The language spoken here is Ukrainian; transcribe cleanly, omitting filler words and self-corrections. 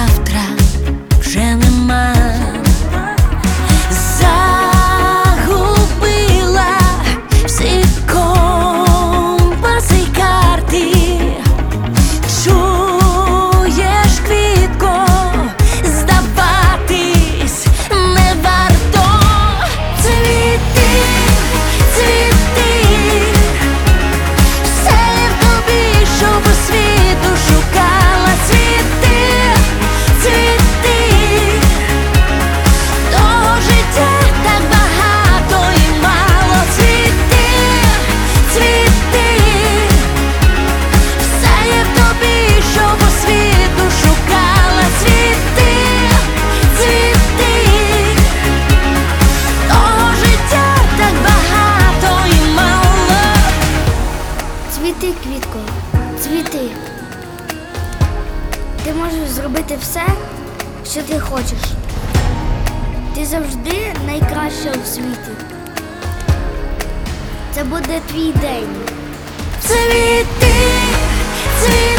завтра вже нема. Загубила всі компаси й карти. Чуєш, квітко, здаватись не варто. Цвіти, цвіти, все в тобі, щоб у світу шукала. Цвіти, цвіти, того життя так багато і мало. Цвіти, цвіти, все є в тобі, щоб у світу шукала. Цвіти, цвіти, того життя так багато і мало. Цвіти, квітко, цвіти. Ти можеш зробити все, що ти хочеш. Ти завжди найкраща у світі. Це буде твій день. Цвіти, цвіти.